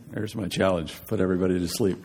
There's my challenge. Put everybody to sleep.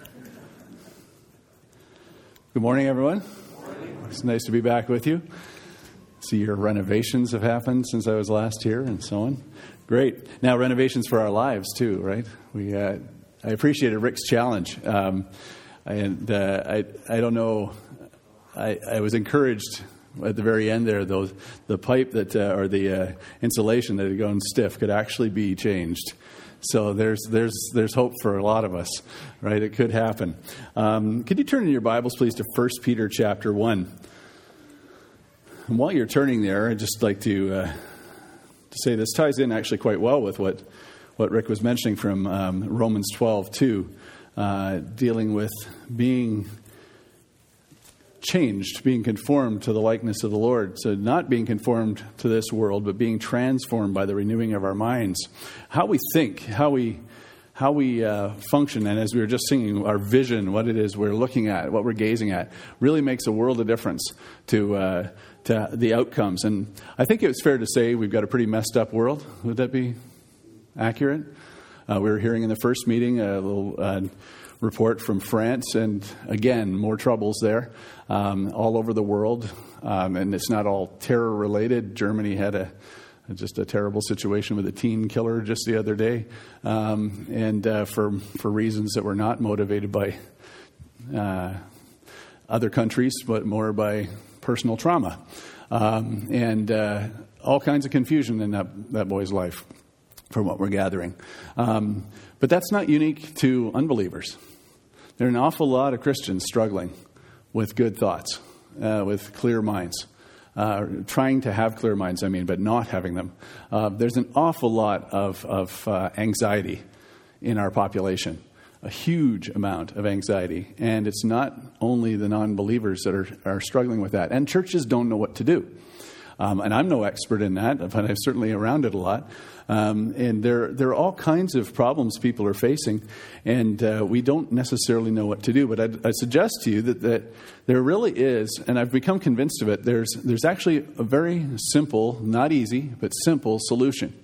Good morning, everyone. Good morning. It's nice to be back with you. See, your renovations have happened since I was last here and so on. Great. Now, renovations for our lives, too, right? I appreciated Rick's challenge. I don't know. I was encouraged at the very end there, though, the pipe that or the insulation that had gone stiff could actually be changed. So there's hope for a lot of us, right? It could happen. Could you turn in your Bibles, please, to 1 Peter chapter 1? And while you're turning there, I'd just like to say this ties in actually quite well with what Rick was mentioning from Romans 12, too, dealing with being changed, being conformed to the likeness of the Lord. So not being conformed to this world, but being transformed by the renewing of our minds. How we think, how we function, and as we were just singing, our vision, what it is we're looking at, what we're gazing at, really makes a world of difference to the outcomes. And I think it's fair to say we've got a pretty messed up world. Would that be accurate? We were hearing in the first meeting a little report from France, and again, more troubles there all over the world. And it's not all terror-related. Germany had just a terrible situation with a teen killer just the other day, and for reasons that were not motivated by other countries, but more by personal trauma. And all kinds of confusion in that boy's life, from what we're gathering. But that's not unique to unbelievers. There are an awful lot of Christians struggling with good thoughts, with clear minds, trying to have clear minds, but not having them. There's an awful lot of anxiety in our population, a huge amount of anxiety. And it's not only the non-believers that are struggling with that. And churches don't know what to do. And I'm no expert in that, but I'm certainly around it a lot. And there are all kinds of problems people are facing, and we don't necessarily know what to do. But I'd suggest to you that there really is, and I've become convinced of it, there's actually a very simple, not easy, but simple solution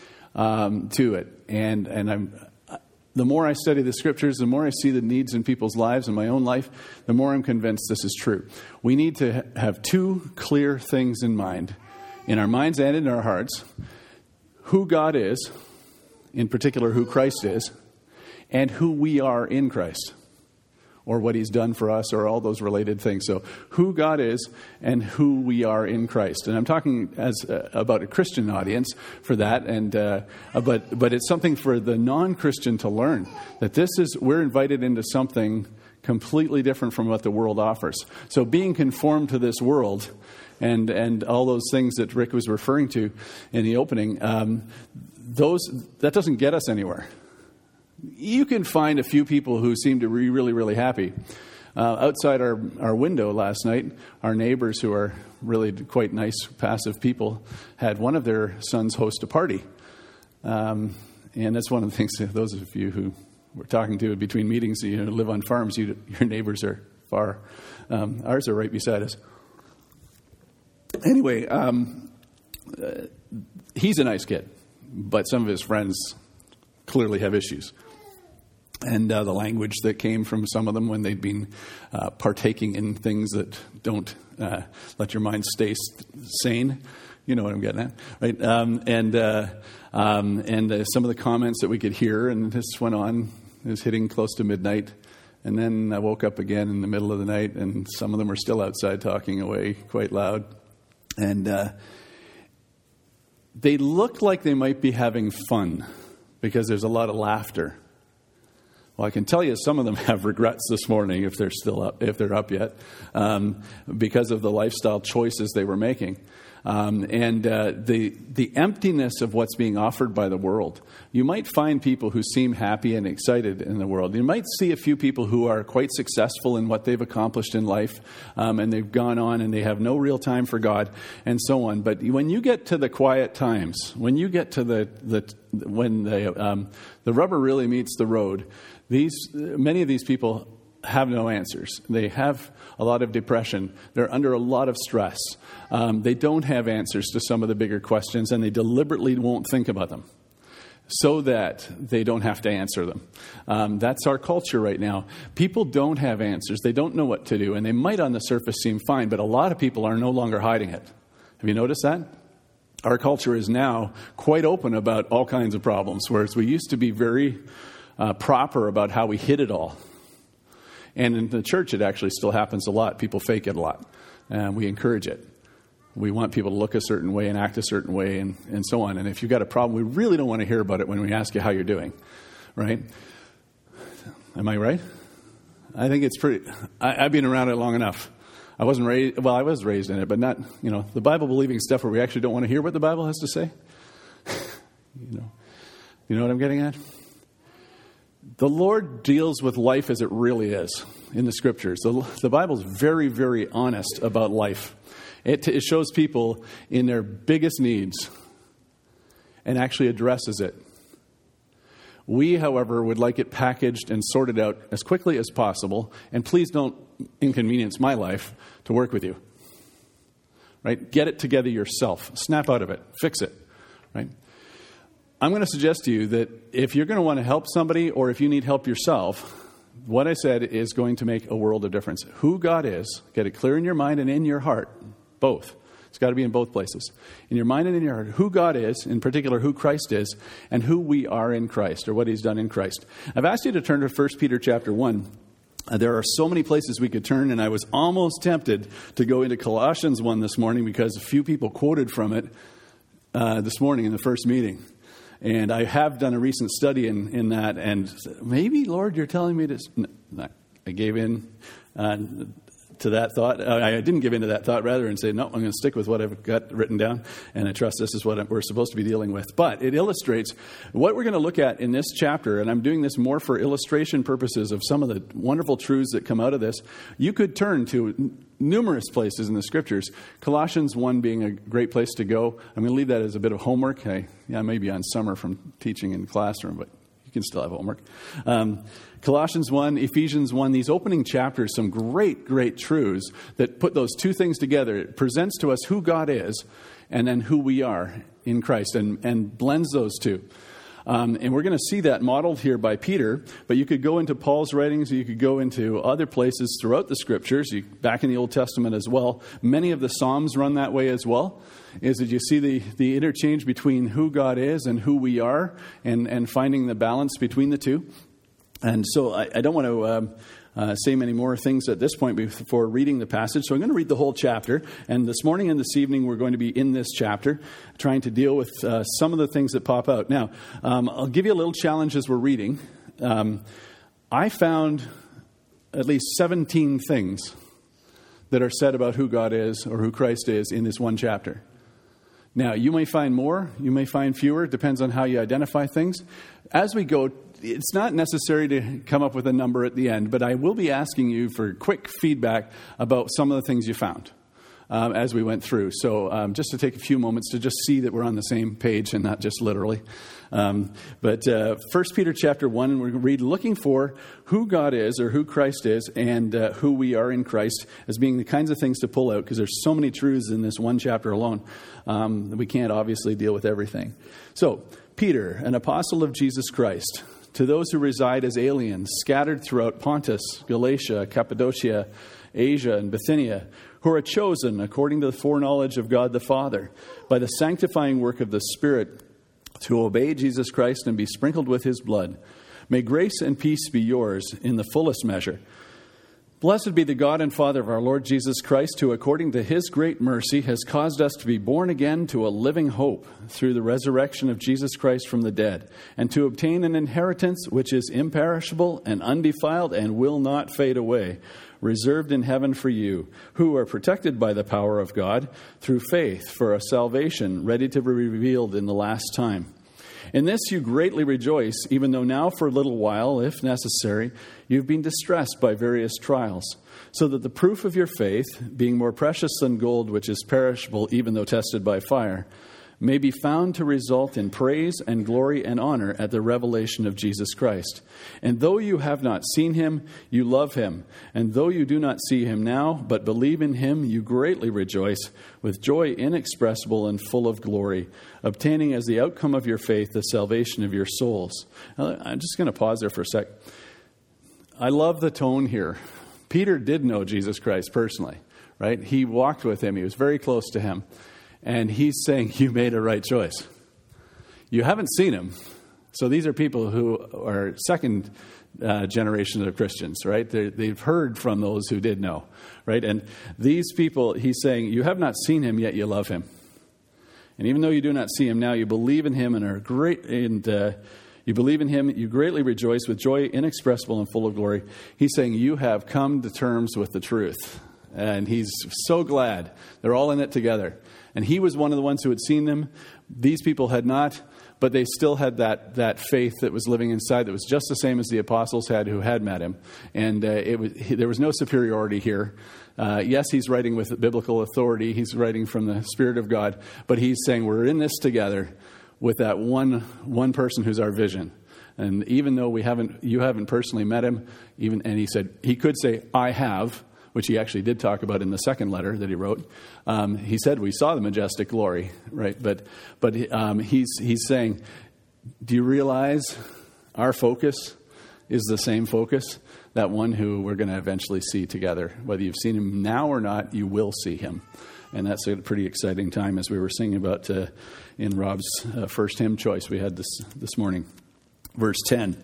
to it. And the more I study the Scriptures, the more I see the needs in people's lives and my own life, the more I'm convinced this is true. We need to have two clear things in mind, in our minds and in our hearts: who God is, in particular who Christ is, and who we are in Christ, or what He's done for us, or all those related things. So who God is and who we are in Christ. And I'm talking about a Christian audience for that, and but it's something for the non-Christian to learn, that we're invited into something completely different from what the world offers. So being conformed to this world and all those things that Rick was referring to in the opening, that doesn't get us anywhere. You can find a few people who seem to be really, really happy. Outside our window last night, our neighbors, who are really quite nice, passive people, had one of their sons host a party. And that's one of the things, those of you who we're talking to between meetings, live on farms, your neighbors are far. Ours are right beside us. Anyway, he's a nice kid, but some of his friends clearly have issues. And the language that came from some of them when they'd been partaking in things that don't let your mind stay sane. You know what I'm getting at, right? And some of the comments that we could hear, and this went on. It was hitting close to midnight. And then I woke up again in the middle of the night, and some of them were still outside talking away quite loud. And they look like they might be having fun because there's a lot of laughter. Well, I can tell you some of them have regrets this morning if they're up yet, because of the lifestyle choices they were making. And the emptiness of what's being offered by the world. You might find people who seem happy and excited in the world. You might see a few people who are quite successful in what they've accomplished in life, and they've gone on and they have no real time for God and so on. But when you get to the quiet times, when you get to when the rubber really meets the road, many of these people have no answers. They have a lot of depression. They're under a lot of stress. They don't have answers to some of the bigger questions, and they deliberately won't think about them. so that they don't have to answer them. That's our culture right now. People don't have answers. They don't know what to do, and they might on the surface seem fine, but a lot of people are no longer hiding it. Have you noticed that? Our culture is now quite open about all kinds of problems, whereas we used to be very proper about how we hid it all. And in the church, it actually still happens a lot. People fake it a lot. We encourage it. We want people to look a certain way and act a certain way and so on. And if you've got a problem, we really don't want to hear about it when we ask you how you're doing, right? Am I right? I think it's pretty... I've been around it long enough. I wasn't raised... Well, I was raised in it, but not, the Bible-believing stuff where we actually don't want to hear what the Bible has to say. You know what I'm getting at? The Lord deals with life as it really is in the Scriptures. The Bible is very, very honest about life. It shows people in their biggest needs and actually addresses it. We, however, would like it packaged and sorted out as quickly as possible. And please don't inconvenience my life to work with you. Right? Get it together yourself. Snap out of it. Fix it. Right? I'm going to suggest to you that if you're going to want to help somebody or if you need help yourself, what I said is going to make a world of difference. Who God is, get it clear in your mind and in your heart. Both. It's got to be in both places. In your mind and in your heart, who God is, in particular who Christ is, and who we are in Christ, or what He's done in Christ. I've asked you to turn to 1 Peter chapter 1. There are so many places we could turn, and I was almost tempted to go into Colossians 1 this morning because a few people quoted from it this morning in the first meeting. And I have done a recent study in that, and maybe, Lord, you're telling me to... No, I gave in to that thought. I didn't give in to that thought, rather, and say, no, I'm going to stick with what I've got written down, and I trust this is what we're supposed to be dealing with. But it illustrates what we're going to look at in this chapter, and I'm doing this more for illustration purposes of some of the wonderful truths that come out of this. You could turn to numerous places in the Scriptures, Colossians 1 being a great place to go. I'm going to leave that as a bit of homework. I may be on summer from teaching in the classroom, but you can still have homework. Colossians 1, Ephesians 1, these opening chapters, some great, great truths that put those two things together. It presents to us who God is and then who we are in Christ and blends those two. And we're going to see that modeled here by Peter, but you could go into Paul's writings, you could go into other places throughout the Scriptures, back in the Old Testament as well. Many of the Psalms run that way as well, is that you see the interchange between who God is and who we are, and finding the balance between the two. And so I don't want to say many more things at this point before reading the passage. So I'm going to read the whole chapter. And this morning and this evening, we're going to be in this chapter, trying to deal with some of the things that pop out. Now, I'll give you a little challenge as we're reading. I found at least 17 things that are said about who God is or who Christ is in this one chapter. Now, you may find more, you may find fewer. It depends on how you identify things. As we go, it's not necessary to come up with a number at the end, but I will be asking you for quick feedback about some of the things you found as we went through. So just to take a few moments to just see that we're on the same page and not just literally. But 1 Peter chapter 1, we're going to read looking for who God is or who Christ is and who we are in Christ as being the kinds of things to pull out, because there's so many truths in this one chapter alone. We can't obviously deal with everything. So, Peter, an apostle of Jesus Christ, to those who reside as aliens, scattered throughout Pontus, Galatia, Cappadocia, Asia, and Bithynia, who are chosen according to the foreknowledge of God the Father, by the sanctifying work of the Spirit, to obey Jesus Christ and be sprinkled with His blood. May grace and peace be yours in the fullest measure. Blessed be the God and Father of our Lord Jesus Christ, who according to His great mercy has caused us to be born again to a living hope through the resurrection of Jesus Christ from the dead, and to obtain an inheritance which is imperishable and undefiled and will not fade away, reserved in heaven for you, who are protected by the power of God through faith for a salvation ready to be revealed in the last time. In this you greatly rejoice, even though now for a little while, if necessary, you've been distressed by various trials, so that the proof of your faith, being more precious than gold which is perishable even though tested by fire, may be found to result in praise and glory and honor at the revelation of Jesus Christ. And though you have not seen him, you love him. And though you do not see him now, but believe in him, you greatly rejoice with joy inexpressible and full of glory, obtaining as the outcome of your faith the salvation of your souls. Now, I'm just going to pause there for a sec. I love the tone here. Peter did know Jesus Christ personally, right? He walked with him. He was very close to him. And he's saying, you made a right choice. You haven't seen him. So these are people who are second generation of Christians, right? They've heard from those who did know, right? And these people, he's saying, you have not seen him, yet you love him. And even though you do not see him now, you believe in him and are great, and you believe in him, you greatly rejoice with joy inexpressible and full of glory. He's saying, you have come to terms with the truth. And he's so glad. They're all in it together. And he was one of the ones who had seen them. These people had not, but they still had that faith that was living inside that was just the same as the apostles had who had met him. And there was no superiority here. Yes, he's writing with biblical authority. He's writing from the Spirit of God. But he's saying we're in this together with that one person who's our vision. And even though you haven't personally met him, and he said, he could say, I have, which he actually did talk about in the second letter that he wrote. He said, we saw the majestic glory, right? But he's saying, do you realize our focus is the same focus? That one who we're going to eventually see together. Whether you've seen him now or not, you will see him. And that's a pretty exciting time, as we were singing about in Rob's first hymn choice we had this morning. Verse 10.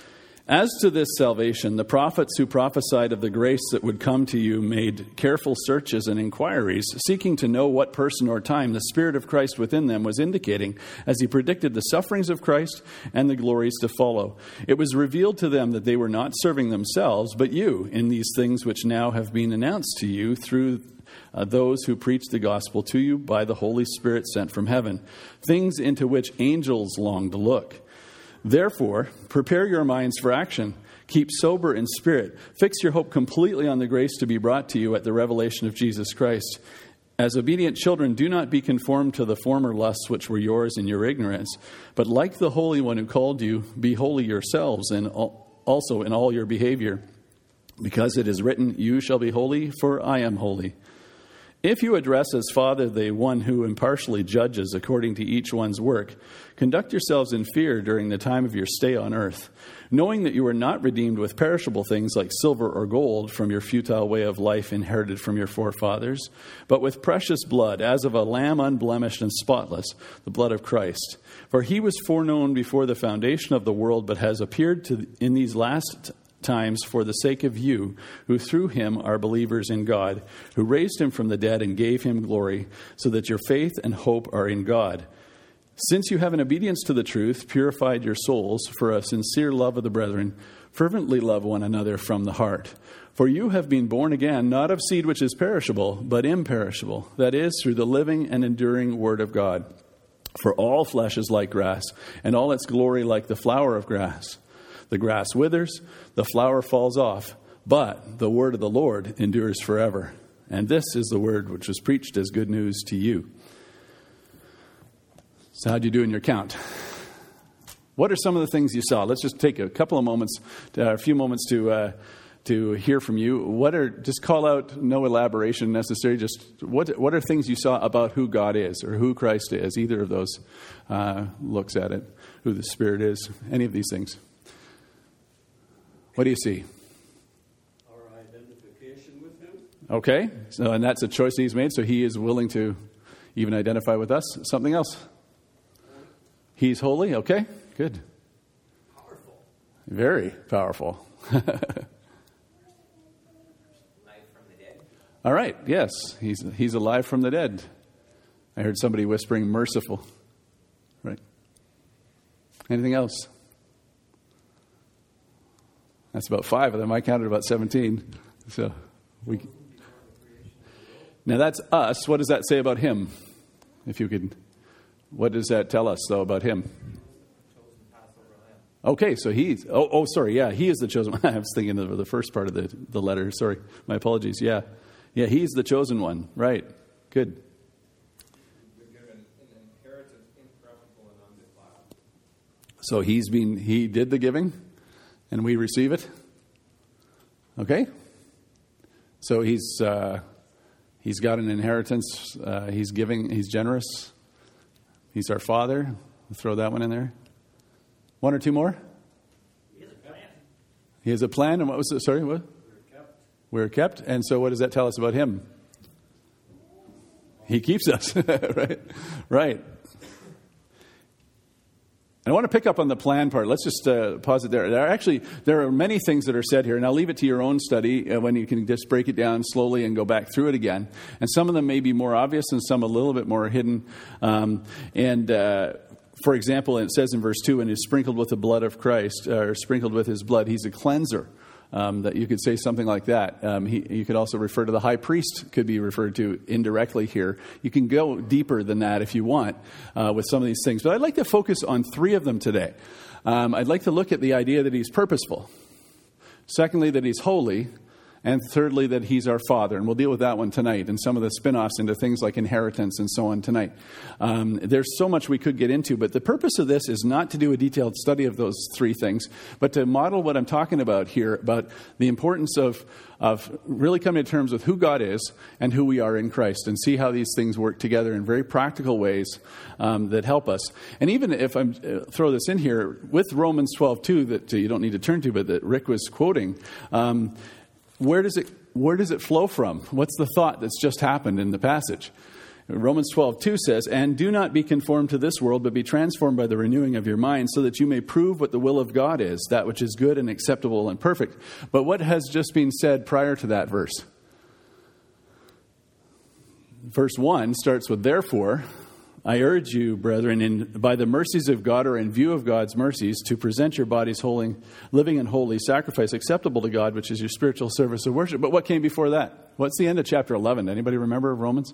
As to this salvation, the prophets who prophesied of the grace that would come to you made careful searches and inquiries, seeking to know what person or time the Spirit of Christ within them was indicating as he predicted the sufferings of Christ and the glories to follow. It was revealed to them that they were not serving themselves, but you, in these things which now have been announced to you through those who preach the gospel to you by the Holy Spirit sent from heaven, things into which angels long to look. Therefore, prepare your minds for action. Keep sober in spirit. Fix your hope completely on the grace to be brought to you at the revelation of Jesus Christ. As obedient children, do not be conformed to the former lusts which were yours in your ignorance, but like the Holy One who called you, be holy yourselves and also in all your behavior. Because it is written, you shall be holy, for I am holy. If you address as Father the one who impartially judges according to each one's work, conduct yourselves in fear during the time of your stay on earth, knowing that you are not redeemed with perishable things like silver or gold from your futile way of life inherited from your forefathers, but with precious blood, as of a lamb unblemished and spotless, the blood of Christ. For he was foreknown before the foundation of the world, but has appeared in these last times for the sake of you, who through him are believers in God, who raised him from the dead and gave him glory, so that your faith and hope are in God. Since you have in obedience to the truth purified your souls for a sincere love of the brethren, fervently love one another from the heart. For you have been born again, not of seed which is perishable, but imperishable, that is, through the living and enduring word of God. For all flesh is like grass, and all its glory like the flower of grass. The grass withers, the flower falls off, but the word of the Lord endures forever. And this is the word which was preached as good news to you. So how'd you do in your count? What are some of the things you saw? Let's just take a couple of moments, a few moments to hear from you. Just call out, no elaboration necessary. Just what are things you saw about who God is or who Christ is? Either of those looks at it. Who the Spirit is. Any of these things. What do you see? Our identification with him. Okay, and that's a choice he's made, so he is willing to even identify with us. Something else? He's holy, okay, good. Powerful. Very powerful. Life from the dead. All right, yes, he's alive from the dead. I heard somebody whispering merciful. Right. Anything else? That's about 5 of them. I counted about 17. So now that's us. What does that say about him? If you could, what does that tell us though about him? Okay, so he's. Sorry. Yeah, he is the chosen one. I was thinking of the first part of the letter. Sorry, my apologies. Yeah, he's the chosen one. Right. Good. We're given an inheritance So he did the giving, and we receive it. Okay? So he's got an inheritance. He's giving. He's generous. He's our Father. We'll throw that one in there. One or two more? He has a plan. He has a plan. And what was it? Sorry, what? We're kept. And so what does that tell us about him? He keeps us. Right. I want to pick up on the plan part. Let's just pause it there. There are many things that are said here, and I'll leave it to your own study when you can just break it down slowly and go back through it again. And some of them may be more obvious and some a little bit more hidden. For example, it says in verse 2, and is sprinkled with the blood of Christ, or sprinkled with his blood. He's a cleanser. That you could say something like that. You could also refer to the high priest, could be referred to indirectly here. You can go deeper than that if you want with some of these things. But I'd like to focus on three of them today. I'd like to look at the idea that he's purposeful. Secondly, that he's holy. And thirdly, that he's our Father. And we'll deal with that one tonight and some of the spin-offs into things like inheritance and so on tonight. There's so much we could get into, but the purpose of this is not to do a detailed study of those three things, but to model what I'm talking about here, about the importance of really coming to terms with who God is and who we are in Christ, and see how these things work together in very practical ways that help us. And even if I throw this in here, with Romans 12:2, that you don't need to turn to, but that Rick was quoting, where does it flow from? What's the thought that's just happened in the passage? Romans 12:2 says, and do not be conformed to this world, but be transformed by the renewing of your mind, so that you may prove what the will of God is, that which is good and acceptable and perfect. But what has just been said prior to that verse? Verse 1 starts with, therefore, I urge you, brethren, by the mercies of God, or in view of God's mercies, to present your bodies holy, living and holy sacrifice, acceptable to God, which is your spiritual service of worship. But what came before that? What's the end of chapter 11? Anybody remember Romans?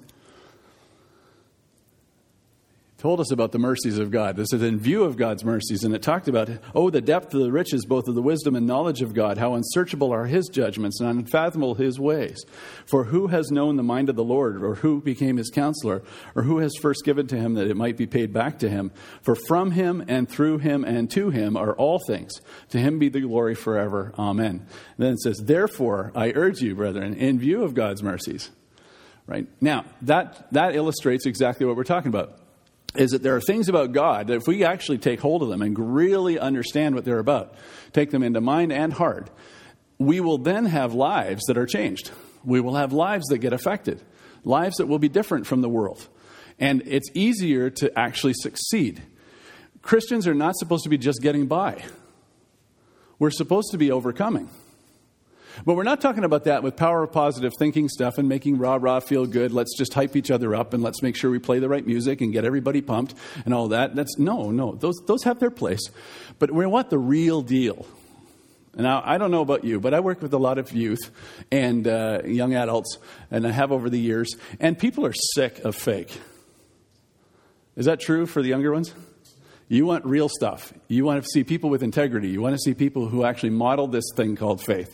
Told us about the mercies of God. This is in view of God's mercies, and it talked about, the depth of the riches, both of the wisdom and knowledge of God, how unsearchable are his judgments and unfathomable his ways. For who has known the mind of the Lord, or who became his counselor, or who has first given to him that it might be paid back to him? For from him and through him and to him are all things. To him be the glory forever. Amen. And then it says, therefore, I urge you, brethren, in view of God's mercies. Right? Now, that illustrates exactly what we're talking about. Is that there are things about God that if we actually take hold of them and really understand what they're about, take them into mind and heart, we will then have lives that are changed. We will have lives that get affected, lives that will be different from the world. And it's easier to actually succeed. Christians are not supposed to be just getting by. We're supposed to be overcoming. But we're not talking about that with power of positive thinking stuff and making rah-rah feel good. Let's just hype each other up and let's make sure we play the right music and get everybody pumped and all that. No. Those have their place. But we want the real deal. Now, I don't know about you, but I work with a lot of youth and young adults, and I have over the years, and people are sick of fake. Is that true for the younger ones? You want real stuff. You want to see people with integrity. You want to see people who actually model this thing called faith.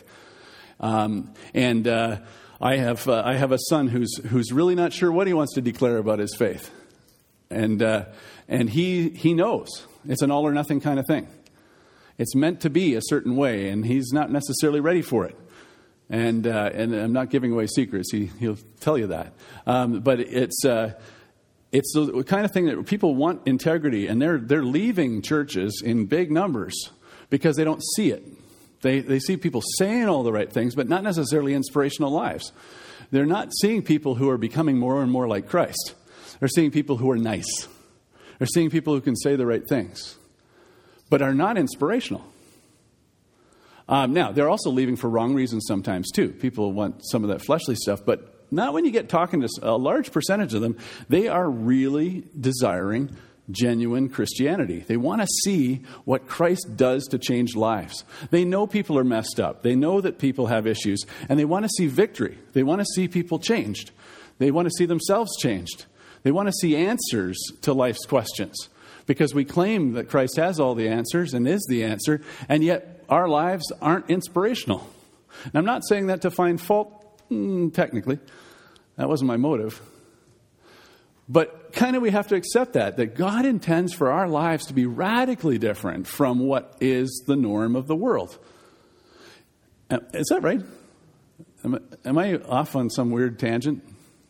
I have a son who's really not sure what he wants to declare about his faith, and he knows it's an all or nothing kind of thing. It's meant to be a certain way, and he's not necessarily ready for it. And I'm not giving away secrets. He'll tell you that. But it's the kind of thing that people want integrity, and they're leaving churches in big numbers because they don't see it. They see people saying all the right things, but not necessarily inspirational lives. They're not seeing people who are becoming more and more like Christ. They're seeing people who are nice. They're seeing people who can say the right things, but are not inspirational. Now, they're also leaving for wrong reasons sometimes, too. People want some of that fleshly stuff, but not when you get talking to a large percentage of them. They are really desiring genuine Christianity. They want to see what Christ does to change lives. They know people are messed up. They know that people have issues, and they want to see victory. They want to see people changed. They want to see themselves changed. They want to see answers to life's questions, because we claim that Christ has all the answers and is the answer, and yet our lives aren't inspirational. And I'm not saying that to find fault, technically. That wasn't my motive. But kind of we have to accept that God intends for our lives to be radically different from what is the norm of the world. Is that right? Am I off on some weird tangent?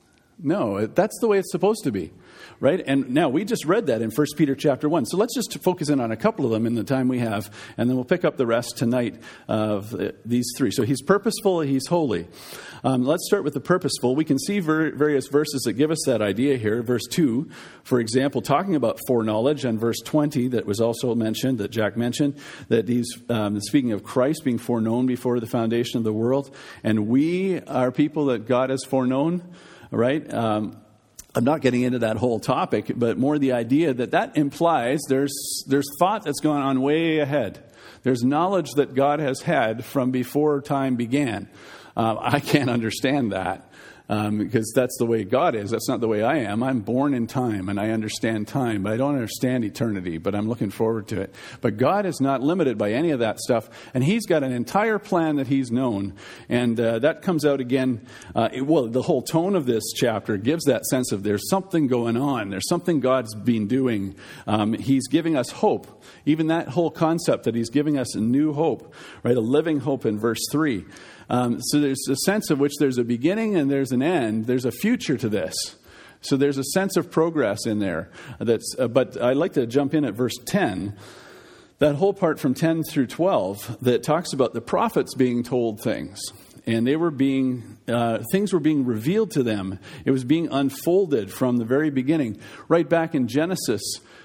No, that's the way it's supposed to be, right? And now we just read that in 1 Peter chapter 1. So let's just focus in on a couple of them in the time we have, and then we'll pick up the rest tonight of these three. So he's purposeful, he's holy. Let's start with the purposeful. We can see various verses that give us that idea here. Verse 2, for example, talking about foreknowledge, and verse 20 that was also mentioned, that Jack mentioned, that he's speaking of Christ being foreknown before the foundation of the world. And we are people that God has foreknown, right? I'm not getting into that whole topic, but more the idea that implies there's thought that's gone on way ahead. There's knowledge that God has had from before time began. I can't understand that because that's the way God is. That's not the way I am. I'm born in time and I understand time, but I don't understand eternity, but I'm looking forward to it. But God is not limited by any of that stuff, and he's got an entire plan that he's known. And that comes out again. The whole tone of this chapter gives that sense of there's something going on. There's something God's been doing. He's giving us hope. Even that whole concept that he's giving us a new hope, right? A living hope in verse 3. So there's a sense of which there's a beginning and there's an end. There's a future to this. So there's a sense of progress in there. But I'd like to jump in at verse 10. That whole part from 10 through 12 that talks about the prophets being told things. And they were things were being revealed to them. It was being unfolded from the very beginning. Right back in Genesis,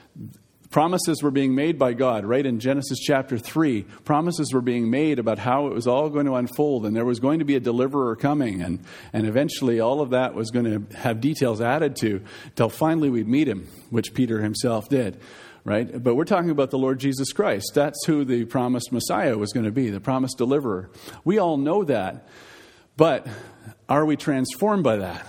promises were being made by God, right? In Genesis chapter 3, promises were being made about how it was all going to unfold, and there was going to be a deliverer coming, and eventually all of that was going to have details added to till finally we'd meet him, which Peter himself did, right? But we're talking about the Lord Jesus Christ. That's who the promised Messiah was going to be, the promised deliverer. We all know that, but are we transformed by that?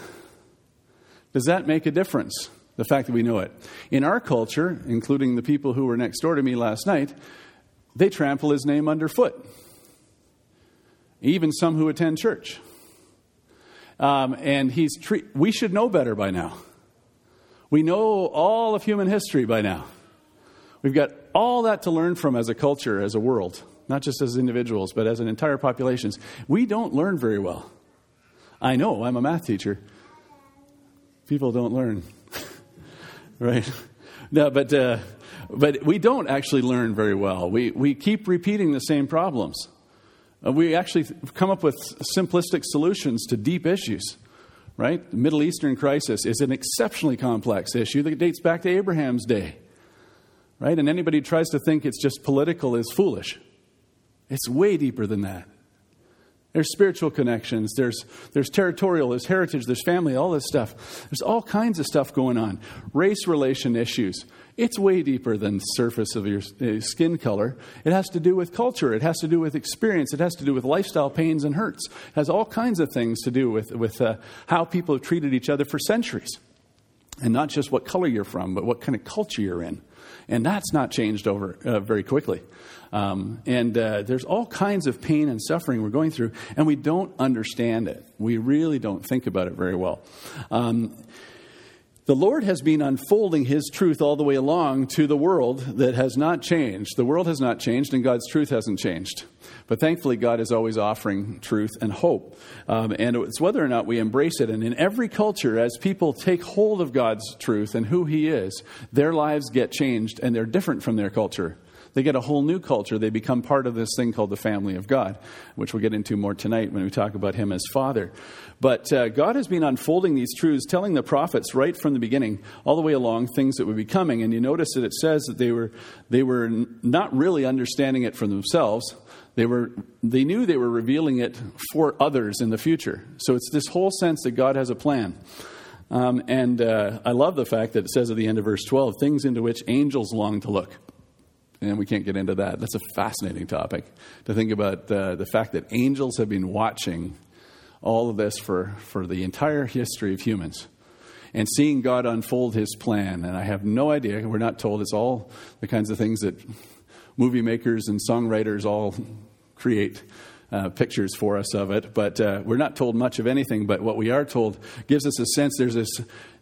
Does that make a difference? The fact that we know it. In our culture, including the people who were next door to me last night, they trample his name underfoot. Even some who attend church. And we should know better by now. We know all of human history by now. We've got all that to learn from as a culture, as a world. Not just as individuals, but as an entire populations. We don't learn very well. I know, I'm a math teacher. People don't learn. Right? No, but we don't actually learn very well. We keep repeating the same problems. We actually come up with simplistic solutions to deep issues. Right? The Middle Eastern crisis is an exceptionally complex issue that dates back to Abraham's day. Right? And anybody who tries to think it's just political is foolish. It's way deeper than that. There's spiritual connections, there's territorial, there's heritage, there's family, all this stuff. There's all kinds of stuff going on. Race relation issues. It's way deeper than the surface of your skin color. It has to do with culture. It has to do with experience. It has to do with lifestyle pains and hurts. It has all kinds of things to do with how people have treated each other for centuries. And not just what color you're from, but what kind of culture you're in. And that's not changed over very quickly. There's all kinds of pain and suffering we're going through, and we don't understand it. We really don't think about it very well. The Lord has been unfolding his truth all the way along to the world that has not changed. The world has not changed, and God's truth hasn't changed. But thankfully, God is always offering truth and hope. And it's whether or not we embrace it. And in every culture, as people take hold of God's truth and who he is, their lives get changed, and they're different from their culture. They get a whole new culture. They become part of this thing called the family of God, which we'll get into more tonight when we talk about him as Father. But God has been unfolding these truths, telling the prophets right from the beginning, all the way along, things that would be coming. And you notice that it says that they were not really understanding it for themselves. They knew they were revealing it for others in the future. So it's this whole sense that God has a plan. I love the fact that it says at the end of verse 12, things into which angels long to look. And we can't get into that. That's a fascinating topic to think about the fact that angels have been watching all of this for the entire history of humans and seeing God unfold his plan. And I have no idea. We're not told. It's all the kinds of things that movie makers and songwriters all create pictures for us of it. But we're not told much of anything. But what we are told gives us a sense there's this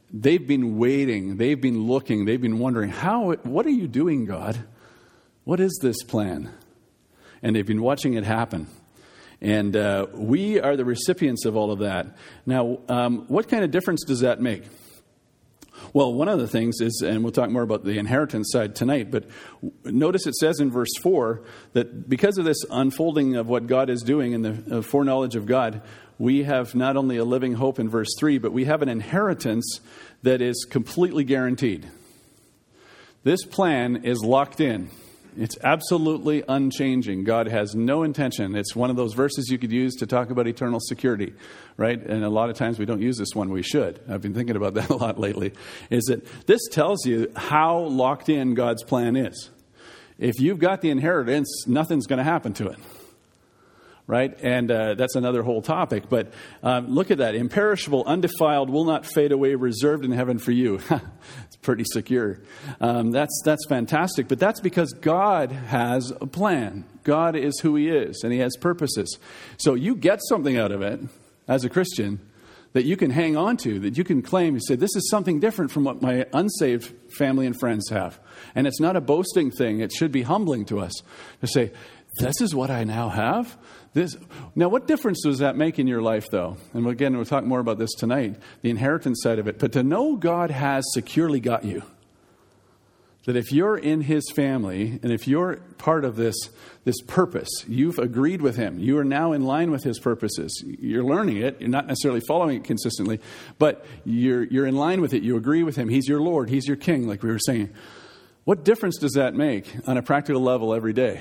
they've been waiting, they've been looking, they've been wondering, what are you doing, God? What is this plan? And they've been watching it happen. And we are the recipients of all of that. Now, what kind of difference does that make? Well, one of the things is, and we'll talk more about the inheritance side tonight, but notice it says in verse 4 that because of this unfolding of what God is doing in the foreknowledge of God, we have not only a living hope in verse 3, but we have an inheritance that is completely guaranteed. This plan is locked in. It's absolutely unchanging. God has no intention. It's one of those verses you could use to talk about eternal security, right? And a lot of times we don't use this one. We should. I've been thinking about that a lot lately. Is that this tells you how locked in God's plan is. If you've got the inheritance, nothing's going to happen to it, right? And that's another whole topic. But look at that. Imperishable, undefiled, will not fade away, reserved in heaven for you. It's pretty secure. That's fantastic. But that's because God has a plan. God is who He is, and He has purposes. So you get something out of it as a Christian that you can hang on to, that you can claim. You say, this is something different from what my unsaved family and friends have. And it's not a boasting thing. It should be humbling to us to say, this is what I now have. Now, what difference does that make in your life, though? And again, we'll talk more about this tonight, the inheritance side of it. But to know God has securely got you, that if you're in His family and if you're part of this purpose, you've agreed with Him. You are now in line with His purposes. You're learning it. You're not necessarily following it consistently, but you're in line with it. You agree with Him. He's your Lord. He's your King, like we were saying. What difference does that make on a practical level every day?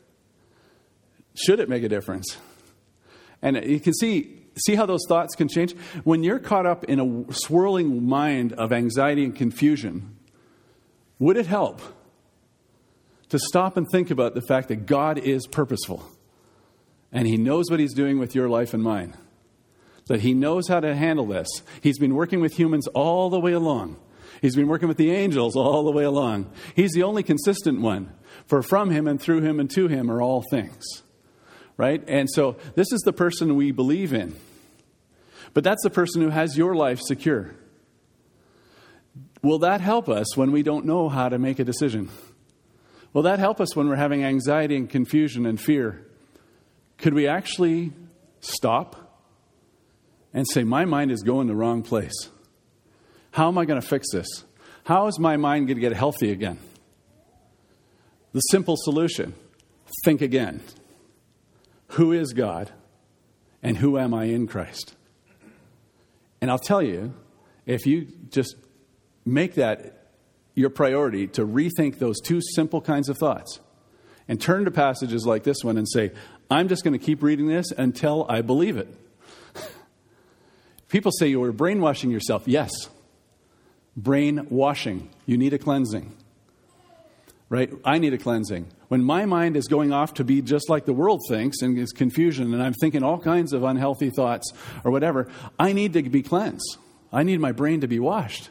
Should it make a difference? And you can see how those thoughts can change. When you're caught up in a swirling mind of anxiety and confusion, would it help to stop and think about the fact that God is purposeful and He knows what He's doing with your life and mine? That He knows how to handle this. He's been working with humans all the way along. He's been working with the angels all the way along. He's the only consistent one. For from Him and through Him and to Him are all things. Right? And so this is the person we believe in. But that's the person who has your life secure. Will that help us when we don't know how to make a decision? Will that help us when we're having anxiety and confusion and fear? Could we actually stop and say, my mind is going the wrong place? How am I going to fix this? How is my mind going to get healthy again? The simple solution, think again. Who is God and who am I in Christ? And I'll tell you, if you just make that your priority to rethink those two simple kinds of thoughts and turn to passages like this one and say, I'm just going to keep reading this until I believe it. People say you were brainwashing yourself. Yes, brainwashing. You need a cleansing. Right? I need a cleansing. When my mind is going off to be just like the world thinks and is confusion and I'm thinking all kinds of unhealthy thoughts or whatever, I need to be cleansed. I need my brain to be washed.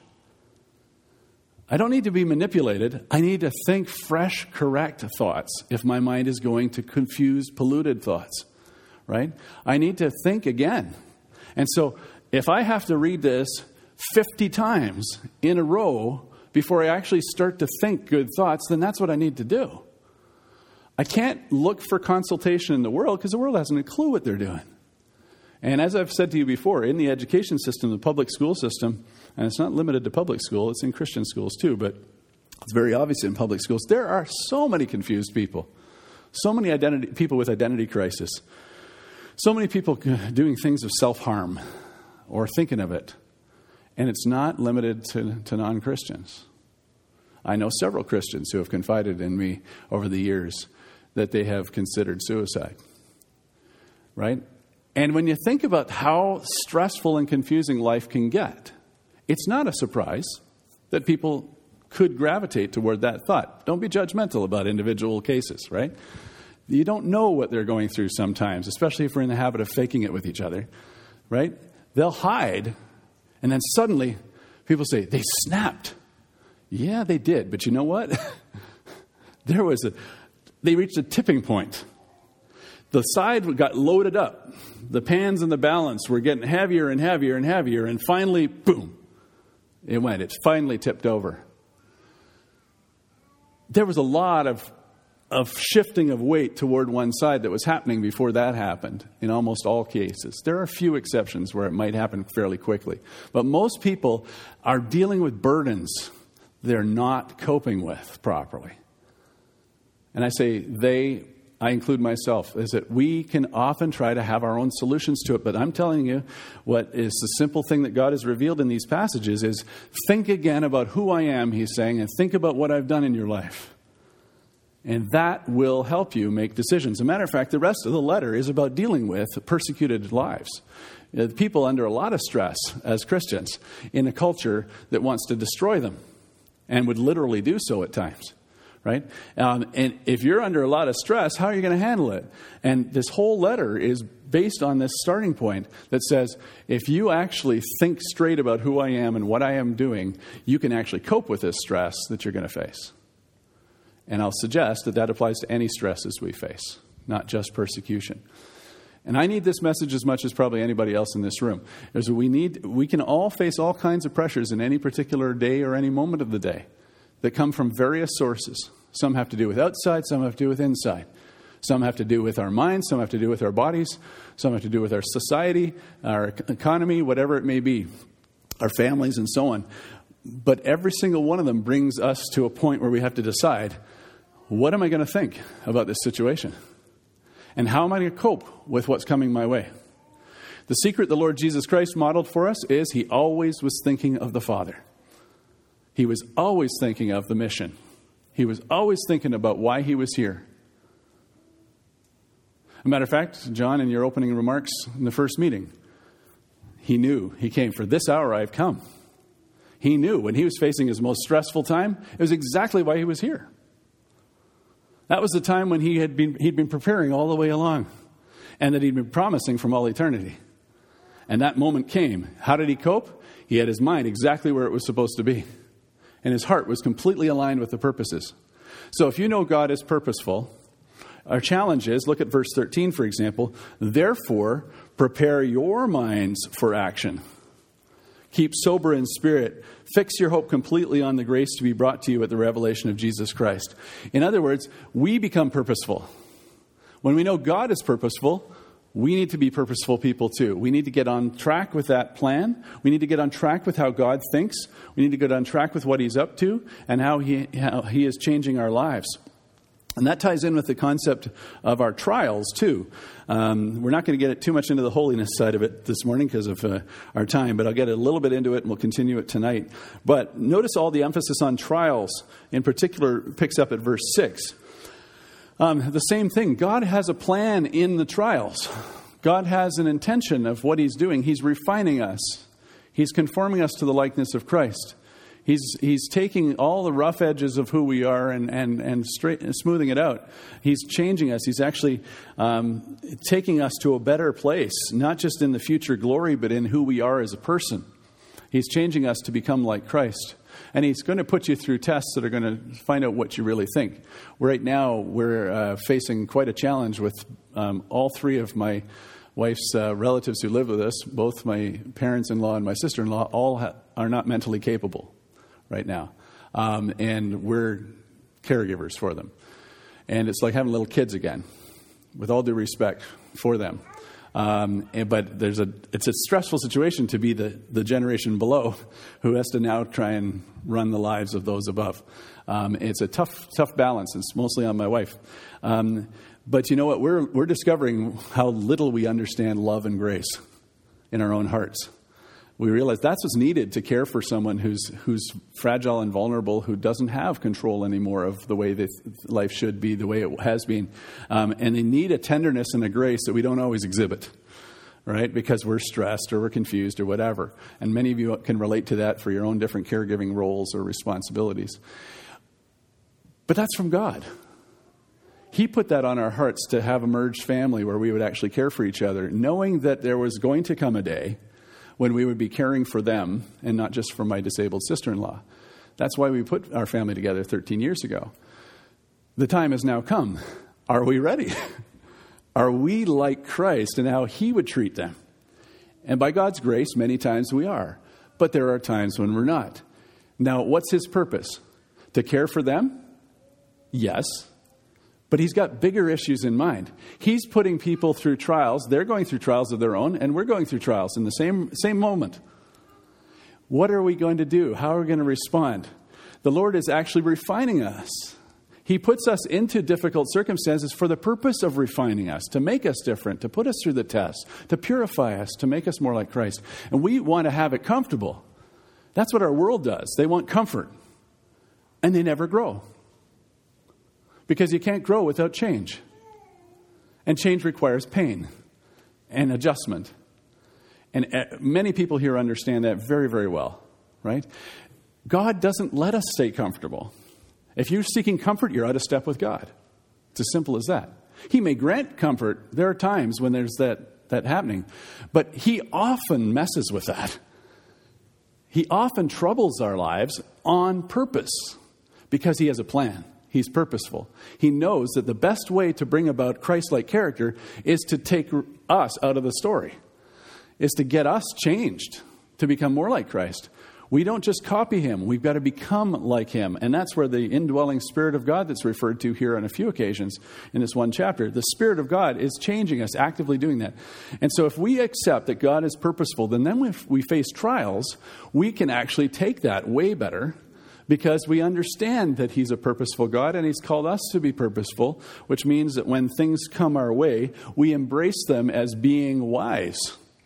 I don't need to be manipulated. I need to think fresh, correct thoughts if my mind is going to confuse polluted thoughts. Right? I need to think again. And so if I have to read this 50 times in a row before I actually start to think good thoughts, then that's what I need to do. I can't look for consultation in the world because the world hasn't a clue what they're doing. And as I've said to you before, in the education system, the public school system, and it's not limited to public school, it's in Christian schools too, but it's very obvious in public schools, there are so many confused people, so many people with identity crisis, so many people doing things of self-harm or thinking of it. And it's not limited to non-Christians. I know several Christians who have confided in me over the years that they have considered suicide. Right? And when you think about how stressful and confusing life can get, it's not a surprise that people could gravitate toward that thought. Don't be judgmental about individual cases, right? You don't know what they're going through sometimes, especially if we're in the habit of faking it with each other, right? They'll hide. And then suddenly, people say, they snapped. Yeah, they did. But you know what? They reached a tipping point. The side got loaded up. The pans and the balance were getting heavier and heavier and heavier. And finally, boom, It went. It finally tipped over. There was a lot of shifting of weight toward one side that was happening before that happened in almost all cases. There are a few exceptions where it might happen fairly quickly. But most people are dealing with burdens they're not coping with properly. And I say I include myself, is that we can often try to have our own solutions to it. But I'm telling you, what is the simple thing that God has revealed in these passages is think again about who I am, he's saying, and think about what I've done in your life. And that will help you make decisions. As a matter of fact, the rest of the letter is about dealing with persecuted lives. People under a lot of stress as Christians in a culture that wants to destroy them and would literally do so at times. Right? And if you're under a lot of stress, how are you going to handle it? And this whole letter is based on this starting point that says, if you actually think straight about who I am and what I am doing, you can actually cope with this stress that you're going to face. And I'll suggest that applies to any stresses we face, not just persecution. And I need this message as much as probably anybody else in this room. Is we can all face all kinds of pressures in any particular day or any moment of the day that come from various sources. Some have to do with outside, some have to do with inside. Some have to do with our minds, some have to do with our bodies, some have to do with our society, our economy, whatever it may be, our families and so on. But every single one of them brings us to a point where we have to decide, what am I going to think about this situation? And how am I going to cope with what's coming my way? The secret the Lord Jesus Christ modeled for us is he always was thinking of the Father. He was always thinking of the mission. He was always thinking about why he was here. As a matter of fact, John, in your opening remarks in the first meeting, he knew he came for this hour I've come. He knew when he was facing his most stressful time, it was exactly why he was here. That was the time when he'd been preparing all the way along and that he'd been promising from all eternity. And that moment came. How did he cope? He had his mind exactly where it was supposed to be. And his heart was completely aligned with the purposes. So if you know God is purposeful, our challenge is, look at verse 13, for example, therefore, prepare your minds for action. Keep sober in spirit. Fix your hope completely on the grace to be brought to you at the revelation of Jesus Christ. In other words, we become purposeful. When we know God is purposeful, we need to be purposeful people too. We need to get on track with that plan. We need to get on track with how God thinks. We need to get on track with what he's up to and how he is changing our lives. And that ties in with the concept of our trials too. We're not going to get too much into the holiness side of it this morning because of our time, but I'll get a little bit into it and we'll continue it tonight. But notice all the emphasis on trials in particular picks up at verse 6. The same thing. God has a plan in the trials. God has an intention of what he's doing. He's refining us. He's conforming us to the likeness of Christ. He's taking all the rough edges of who we are and smoothing it out. He's changing us. He's actually taking us to a better place, not just in the future glory, but in who we are as a person. He's changing us to become like Christ. And he's going to put you through tests that are going to find out what you really think. Right now, we're facing quite a challenge with all three of my wife's relatives who live with us. Both my parents-in-law and my sister-in-law all are not mentally capable right now. And we're caregivers for them. And it's like having little kids again, with all due respect for them. But it's a stressful situation to be the generation below who has to now try and run the lives of those above. It's a tough balance. It's mostly on my wife. But you know what? We're discovering how little we understand love and grace in our own hearts. We realize that's what's needed to care for someone who's fragile and vulnerable, who doesn't have control anymore of the way that life should be, the way it has been. And they need a tenderness and a grace that we don't always exhibit, right? Because we're stressed or we're confused or whatever. And many of you can relate to that for your own different caregiving roles or responsibilities. But that's from God. He put that on our hearts to have a merged family where we would actually care for each other, knowing that there was going to come a day when we would be caring for them and not just for my disabled sister-in-law. That's why we put our family together 13 years ago. The time has now come. Are we ready? Are we like Christ and how he would treat them? And by God's grace, many times we are. but there are times when we're not. Now, what's his purpose? To care for them? Yes. But he's got bigger issues in mind. He's putting people through trials. They're going through trials of their own, and we're going through trials in the same moment. What are we going to do? How are we going to respond? The Lord is actually refining us. He puts us into difficult circumstances for the purpose of refining us, to make us different, to put us through the test, to purify us, to make us more like Christ. And we want to have it comfortable. That's what our world does. They want comfort. And they never grow. Because you can't grow without change. And change requires pain and adjustment. And many people here understand that very, very well, right? God doesn't let us stay comfortable. If you're seeking comfort, you're out of step with God. It's as simple as that. He may grant comfort. There are times when there's that happening. But he often messes with that. He often troubles our lives on purpose because he has a plan. He's purposeful. He knows that the best way to bring about Christ-like character is to take us out of the story, is to get us changed, to become more like Christ. We don't just copy him. We've got to become like him. And that's where the indwelling Spirit of God that's referred to here on a few occasions in this one chapter, the Spirit of God is changing us, actively doing that. And so if we accept that God is purposeful, then when we face trials, we can actually take that way better because we understand that he's a purposeful God and he's called us to be purposeful, which means that when things come our way, we embrace them as being wise.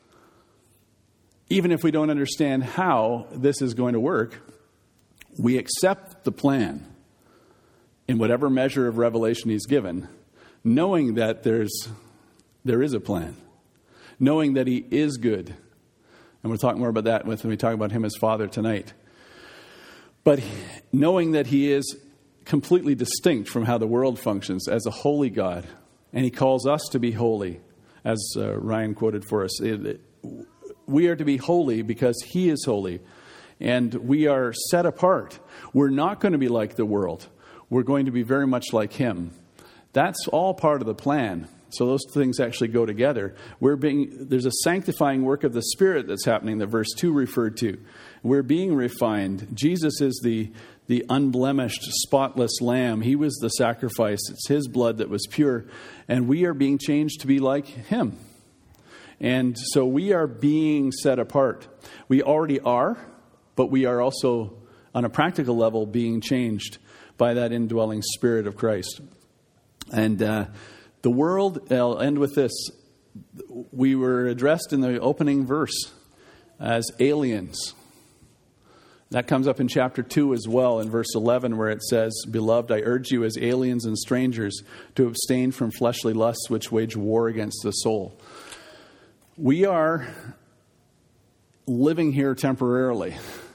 Even if we don't understand how this is going to work, we accept the plan in whatever measure of revelation he's given, knowing that there is a plan, knowing that he is good. And we'll talk more about that when we talk about him as Father tonight. But knowing that he is completely distinct from how the world functions as a holy God, and he calls us to be holy, as Ryan quoted for us. We are to be holy because he is holy, and we are set apart. We're not going to be like the world. We're going to be very much like him. That's all part of the plan. So those things actually go together. There's a sanctifying work of the Spirit that's happening that verse 2 referred to. We're being refined. Jesus is the unblemished, spotless lamb. He was the sacrifice. It's his blood that was pure. And we are being changed to be like him. And so we are being set apart. We already are, but we are also, on a practical level, being changed by that indwelling Spirit of Christ. And the world, I'll end with this. We were addressed in the opening verse as aliens. That comes up in chapter 2 as well, in verse 11, where it says, "Beloved, I urge you as aliens and strangers to abstain from fleshly lusts which wage war against the soul." We are living here temporarily.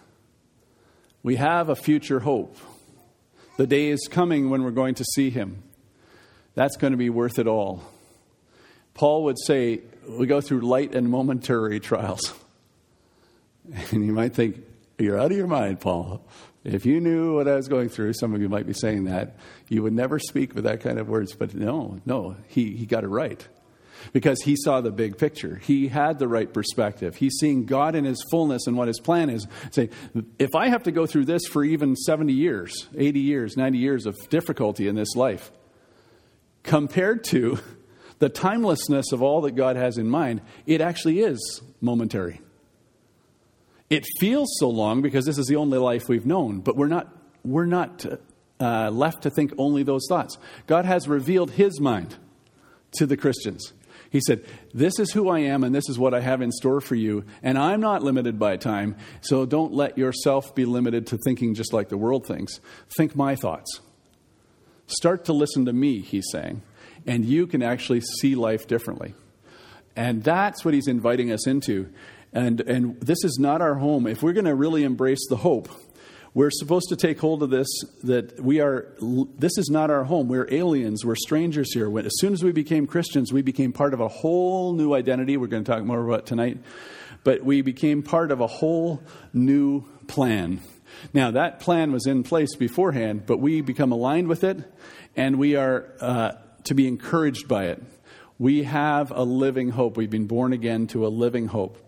We have a future hope. The day is coming when we're going to see him. That's going to be worth it all. Paul would say, we go through light and momentary trials. And you might think, you're out of your mind, Paul. If you knew what I was going through, some of you might be saying that, you would never speak with that kind of words. But no, he got it right. Because he saw the big picture. He had the right perspective. He's seeing God in his fullness and what his plan is. Say, if I have to go through this for even 70 years, 80 years, 90 years of difficulty in this life, compared to the timelessness of all that God has in mind, it actually is momentary. It feels so long because this is the only life we've known, but we're not left to think only those thoughts. God has revealed his mind to the Christians. He said, this is who I am and this is what I have in store for you. And I'm not limited by time, so don't let yourself be limited to thinking just like the world thinks. Think my thoughts. Start to listen to me, he's saying, and you can actually see life differently. And that's what he's inviting us into. And this is not our home. If we're going to really embrace the hope, we're supposed to take hold of this, that this is not our home. We're aliens. We're strangers here. As soon as we became Christians, we became part of a whole new identity. We're going to talk more about it tonight. But we became part of a whole new plan. Now, that plan was in place beforehand, but we become aligned with it, and we are to be encouraged by it. We have a living hope. We've been born again to a living hope.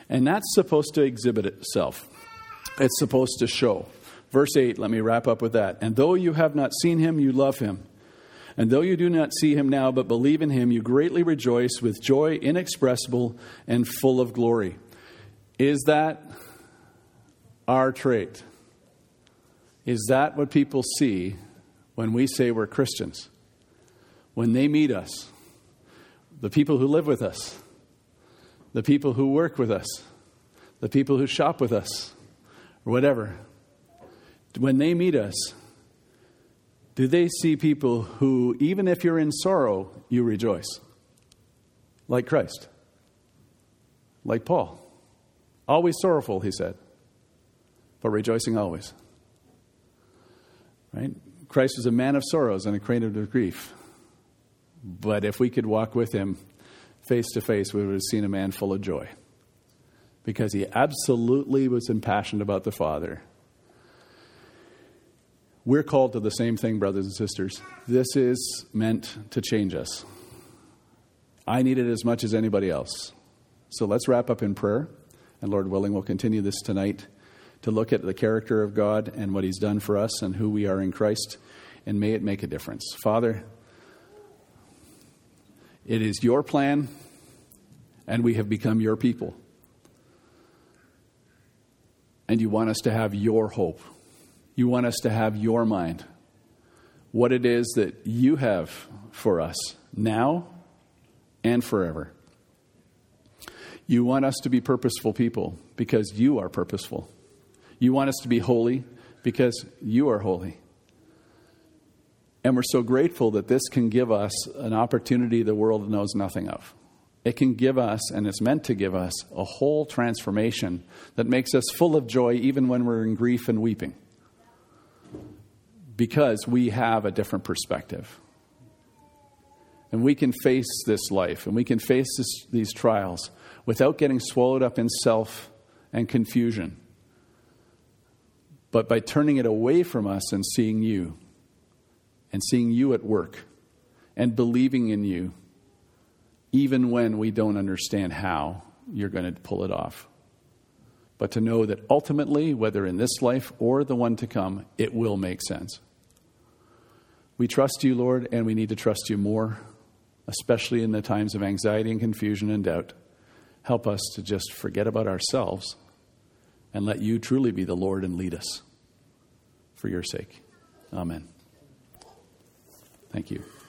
And that's supposed to exhibit itself. It's supposed to show. Verse 8, let me wrap up with that. And though you have not seen him, you love him. And though you do not see him now, but believe in him, you greatly rejoice with joy inexpressible and full of glory. Is that our trait? Is that what people see when we say we're Christians? When they meet us, the people who live with us, the people who work with us, the people who shop with us, or whatever, when they meet us, do they see people who, even if you're in sorrow, you rejoice? Like Christ. Like Paul. Always sorrowful, he said, but rejoicing always. Right? Christ was a man of sorrows and acquainted with grief. But if we could walk with him face to face, we would have seen a man full of joy. Because he absolutely was impassioned about the Father. We're called to the same thing, brothers and sisters. This is meant to change us. I need it as much as anybody else. So let's wrap up in prayer. And Lord willing, we'll continue this tonight to look at the character of God and what he's done for us and who we are in Christ. And may it make a difference. Father, it is your plan, and we have become your people. And you want us to have your hope. You want us to have your mind. What it is that you have for us now and forever. You want us to be purposeful people because you are purposeful. You want us to be holy because you are holy. And we're so grateful that this can give us an opportunity the world knows nothing of. It can give us, and it's meant to give us, a whole transformation that makes us full of joy even when we're in grief and weeping. Because we have a different perspective. And we can face this life, and we can face these trials without getting swallowed up in self and confusion. But by turning it away from us and seeing you at work, and believing in you, even when we don't understand how you're going to pull it off. But to know that ultimately, whether in this life or the one to come, it will make sense. We trust you, Lord, and we need to trust you more, especially in the times of anxiety and confusion and doubt. Help us to just forget about ourselves and let you truly be the Lord and lead us for your sake. Amen. Thank you.